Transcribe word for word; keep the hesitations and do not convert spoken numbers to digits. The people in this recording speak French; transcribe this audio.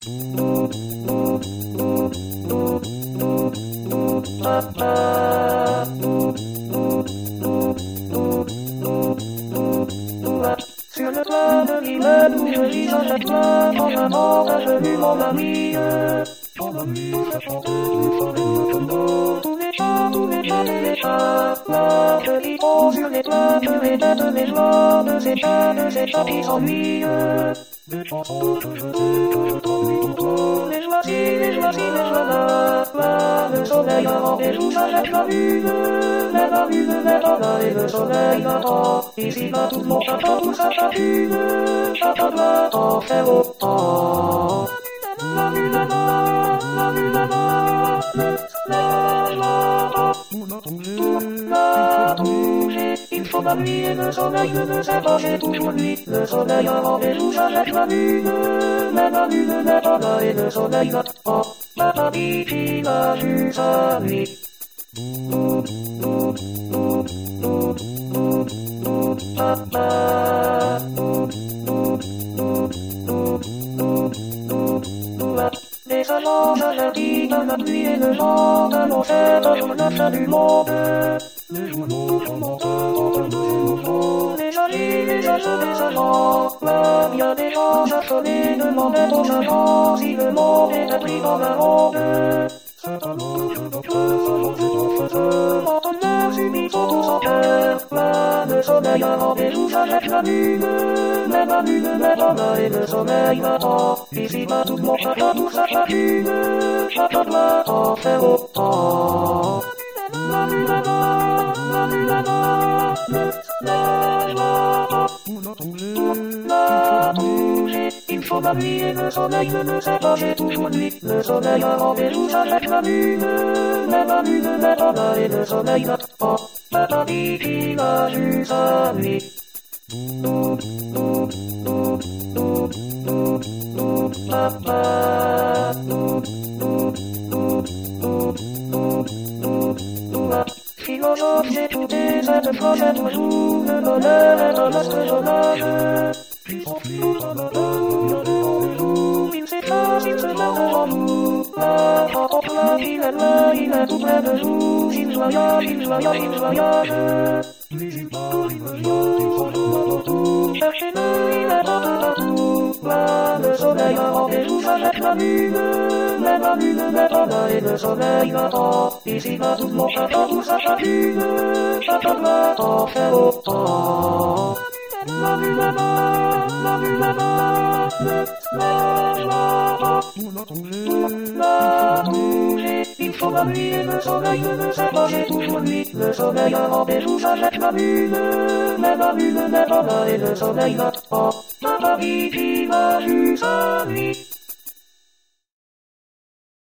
Sur le toit de l'immeuble où je vis à chaque fois, quand j'avance à genoux mon ami. Mon ami, je chante tous les chants de Tombo, tous les chants, tous les chants et les chats. Là, je lis trop sur les toits, je répète mes joies de ces chats, de ces chats qui s'ennuient. Des chansons que je sais, que je t'ennuie trop. Les joies ci, les joies ci, les joies là. Là, le soleil avant des jours, ça jette la lune. La lune, la là, et le soleil attend. Ici va tout mon chata, tout sa chacune. Chata là, en fait autant. La lune là, la lune là, le soleil là, bouger, il faut la nuit et le soleil ne sait pas, c'est toujours lui. Le soleil avant des jours, ça jette la lune. La lune n'est pas là et le soleil attend. La vie qui va jusqu'à lui. Les agents interdits de la pluie et le vent annonçaient un jour le fin du monde. Les journaux commentaient entre deux mouvements. Les agents, les agents, les agents. Là, bien des gens affolés demandaient aux agents si le monde était pris dans la ronde. C'est alors que notre sagesse est en feu. Entendeurs subis sont tous en cœur. Là, le soleil avant des jours, ça jette la lune. Mais la lune n'est pas là et le soleil m'attend. Ici va tout mon chacun, tout sa chacune. Chacun doit en faire autant. La lune est là, la lune est là, le soleil là. On a bougé, il faut la nuit et le soleil ne sait pas, j'ai toujours nuit. Le soleil avant des jours, ça jette la lune. Mais la lune n'est pas là et le soleil attend. La vie qui va jusqu'à lui. Philosophe, j'ai écouté cette phrase à toujours. Le bonheur est un astre sauvage qui s'enfuit dans la donne, il y a des rendez-vous. Il s'efface, il se meurt devant nous. Là, quand la ville est loin, il est tout près de nous. Il voyage, il voyage, il voyage. Mais il part, il revient, il s'en joue partout. Cherchez-le, il est partout, partout. Là, le soleil avant des jours, ça jette la lune. Mais la lune n'est pas là et le soleil attend. Ici va tout mon chacun, tout sa chacune. Chacun doit en faire autant. La lune est là, la lune est là, le soleil là. On a bougé, il faut la nuit et le soleil ne sait pas, j'ai toujours nuit. Le soleil avant des jours, ça jette la lune. Mais la lune n'est pas là et le soleil attend. La vie qui va jusqu'à lui.